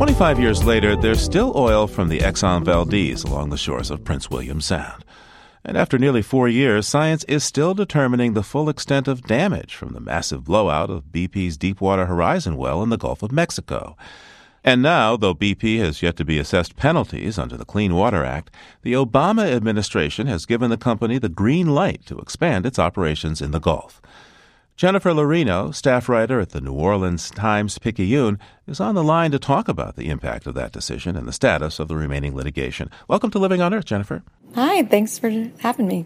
25 years later, there's still oil from the Exxon Valdez along the shores of Prince William Sound. And after nearly 4 years, science is still determining the full extent of damage from the massive blowout of BP's Deepwater Horizon well in the Gulf of Mexico. And now, though BP has yet to be assessed penalties under the Clean Water Act, the Obama administration has given the company the green light to expand its operations in the Gulf. Jennifer Lorino, staff writer at the New Orleans Times-Picayune, is on the line to talk about the impact of that decision and the status of the remaining litigation. Welcome to Living on Earth, Jennifer. Hi, thanks for having me.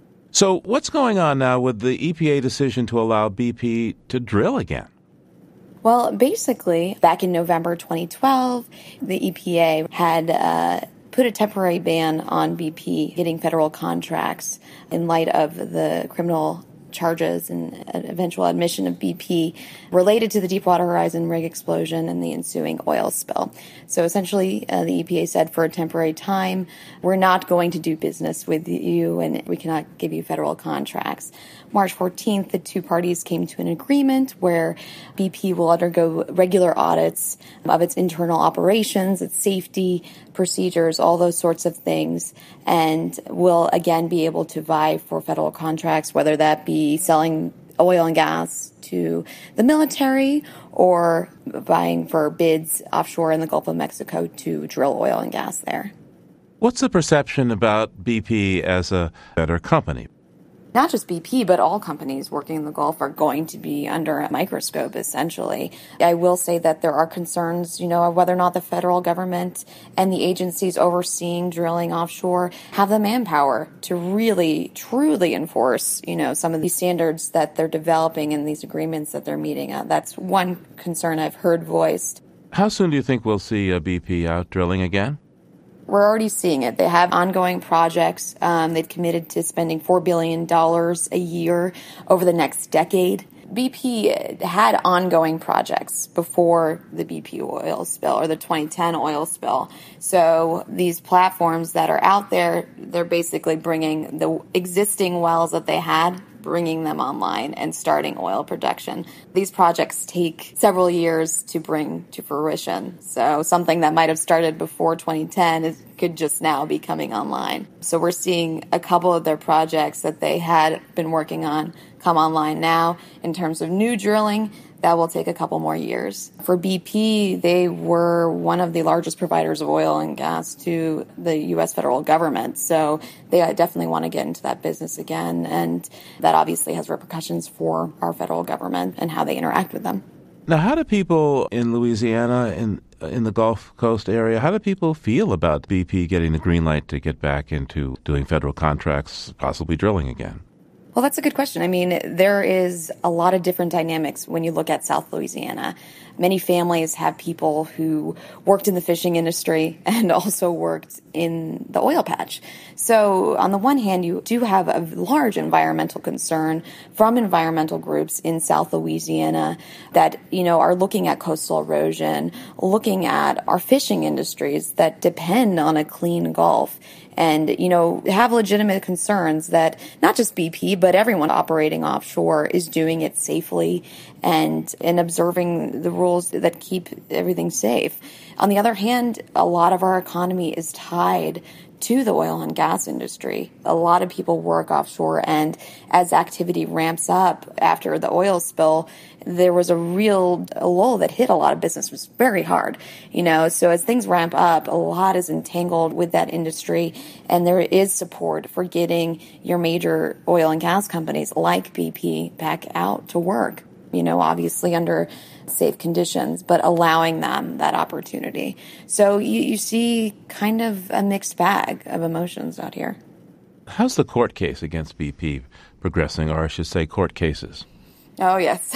So what's going on now with the EPA decision to allow BP to drill again? Well, basically, back in November 2012, the EPA had put a temporary ban on BP getting federal contracts in light of the criminal charges and eventual admission of BP related to the Deepwater Horizon rig explosion and the ensuing oil spill. So essentially, the EPA said for a temporary time, we're not going to do business with you and we cannot give you federal contracts. March 14th, the two parties came to an agreement where BP will undergo regular audits of its internal operations, its safety procedures, all those sorts of things, and will again be able to vie for federal contracts, whether that be selling oil and gas to the military or buying for bids offshore in the Gulf of Mexico to drill oil and gas there. What's the perception about BP as a better company? Not just BP, but all companies working in the Gulf are going to be under a microscope, essentially. I will say that there are concerns, of whether or not the federal government and the agencies overseeing drilling offshore have the manpower to really, truly enforce, some of these standards that they're developing and these agreements that they're meeting. That's one concern I've heard voiced. How soon do you think we'll see BP out drilling again? We're already seeing it. They have ongoing projects. They've committed to spending $4 billion a year over the next decade. BP had ongoing projects before the BP oil spill or the 2010 oil spill. So these platforms that are out there, they're basically bringing the existing wells that they had, bringing them online and starting oil production. These projects take several years to bring to fruition. So something that might have started before 2010 could just now be coming online. So we're seeing a couple of their projects that they had been working on come online now. In terms of new drilling, that will take a couple more years. For BP, they were one of the largest providers of oil and gas to the U.S. federal government. So they definitely want to get into that business again. And that obviously has repercussions for our federal government and how they interact with them. Now, how do people in Louisiana, in the Gulf Coast area, how do people feel about BP getting the green light to get back into doing federal contracts, possibly drilling again? Well, that's a good question. I mean, there is a lot of different dynamics when you look at South Louisiana. Many families have people who worked in the fishing industry and also worked in the oil patch. So on the one hand, you do have a large environmental concern from environmental groups in South Louisiana that, are looking at coastal erosion, looking at our fishing industries that depend on a clean Gulf. And, have legitimate concerns that not just BP, but everyone operating offshore is doing it safely and observing the rules that keep everything safe. On the other hand, a lot of our economy is tied to the oil and gas industry. A lot of people work offshore, and as activity ramps up after the oil spill, there was a real lull that hit a lot of business. It was very hard, so as things ramp up, a lot is entangled with that industry, and there is support for getting your major oil and gas companies like BP back out to work, obviously under safe conditions, but allowing them that opportunity. So you see kind of a mixed bag of emotions out here. How's the court case against BP progressing, or I should say court cases? Oh, yes.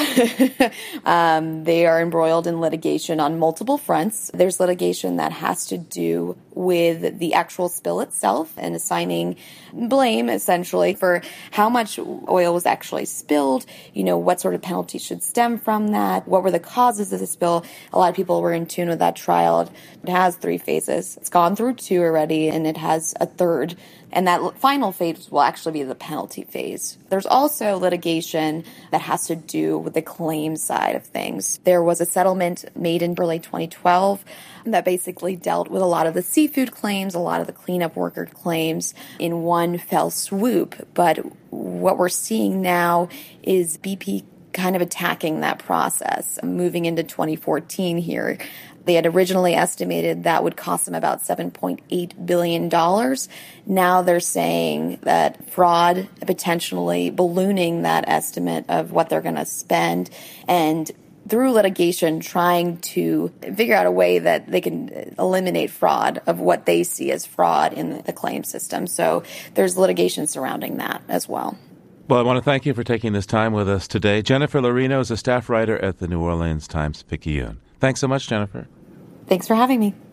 They are embroiled in litigation on multiple fronts. There's litigation that has to do with the actual spill itself and assigning blame, essentially, for how much oil was actually spilled, what sort of penalty should stem from that, what were the causes of the spill. A lot of people were in tune with that trial. It has 3 phases. It's gone through 2 already, and it has a third. And that final phase will actually be the penalty phase. There's also litigation that has to do with the claim side of things. There was a settlement made in early 2012 that basically dealt with a lot of the seafood claims, a lot of the cleanup worker claims in one fell swoop. But what we're seeing now is BP kind of attacking that process, moving into 2014 here. They had originally estimated that would cost them about $7.8 billion. Now they're saying that fraud, potentially ballooning that estimate of what they're going to spend, and through litigation trying to figure out a way that they can eliminate fraud of what they see as fraud in the claim system. So there's litigation surrounding that as well. Well, I want to thank you for taking this time with us today. Jennifer Lorino is a staff writer at the New Orleans Times-Picayune. Thanks so much, Jennifer. Thanks for having me.